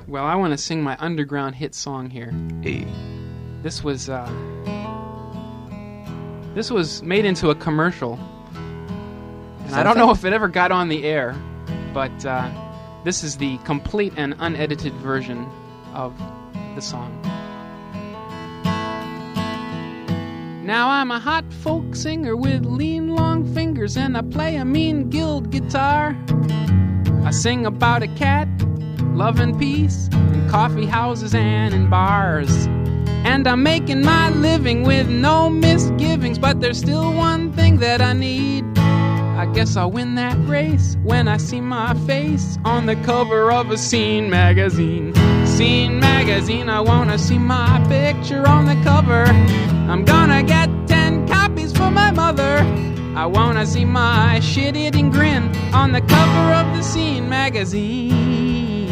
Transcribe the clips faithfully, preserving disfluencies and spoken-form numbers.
Well, I want to sing my underground hit song here. Hey. This was uh, this was made into a commercial, and I don't know if it ever got on the air, but uh, this is the complete and unedited version of the song. Now I'm a hot folk singer with lean long fingers, and I play a mean guild guitar. I sing about a cat, love and peace, in coffee houses and in bars. And I'm making my living with no misgivings, but there's still one thing that I need. I guess I'll win that race when I see my face on the cover of a Scene magazine. Scene magazine, I wanna see my picture on the cover. I'm gonna get ten copies for my mother. I wanna see my shit-eating grin on the cover of the Scene magazine.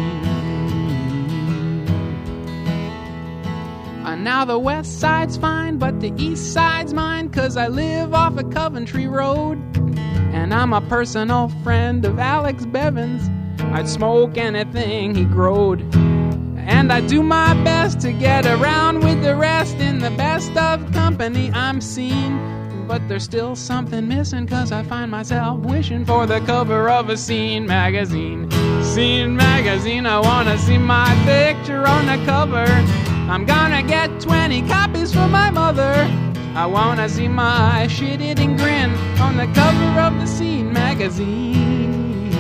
Uh, now the west side's fine, but the east side's mine, 'cause I live off a Coventry Road. And I'm a personal friend of Alex Bevan's. I'd smoke anything he growed. And I do my best to get around with the rest. In the best of company I'm seen. But there's still something missing, 'cause I find myself wishing for the cover of a Scene magazine. Scene magazine, I wanna see my picture on the cover. I'm gonna get twenty copies for my mother. I wanna see my shit-eating grin on the cover of the Scene magazine.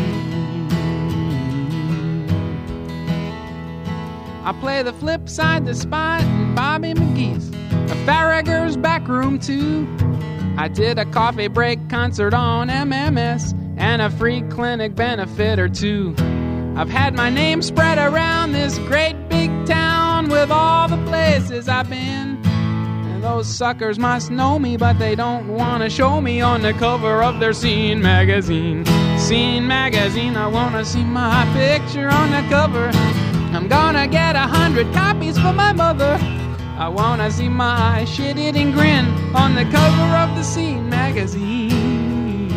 I play the flip side, the spot, and Bobby McGee's a Farragher's Backroom too. I did a coffee break concert on M M S and a free clinic benefit or two. I've had my name spread around this great big town with all the places I've been. And those suckers must know me, but they don't want to show me on the cover of their Scene magazine. Scene magazine, I want to see my picture on the cover. I'm gonna get a hundred copies for my mother. I wanna see my shit-eating grin on the cover of the Scene magazine.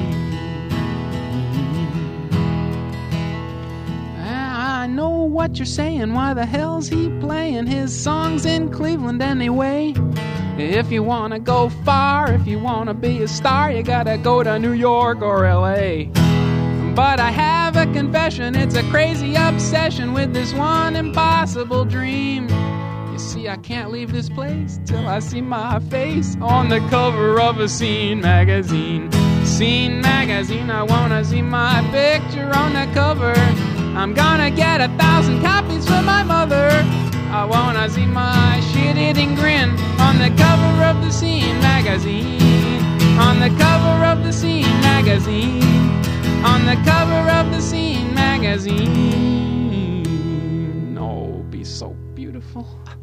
I know what you're saying, why the hell's he playing his songs in Cleveland anyway? If you wanna go far, if you wanna be a star, you gotta go to New York or L A. But I have a confession, it's a crazy obsession with this one impossible dream. You see, I can't leave this place till I see my face on the cover of a Scene magazine. Scene magazine, I wanna see my picture on the cover. I'm gonna get a thousand copies for my mother. I wanna see my shit-eating grin on the cover of the Scene magazine. On the cover of the Scene magazine. On the cover of the Scene magazine. Oh, be so beautiful.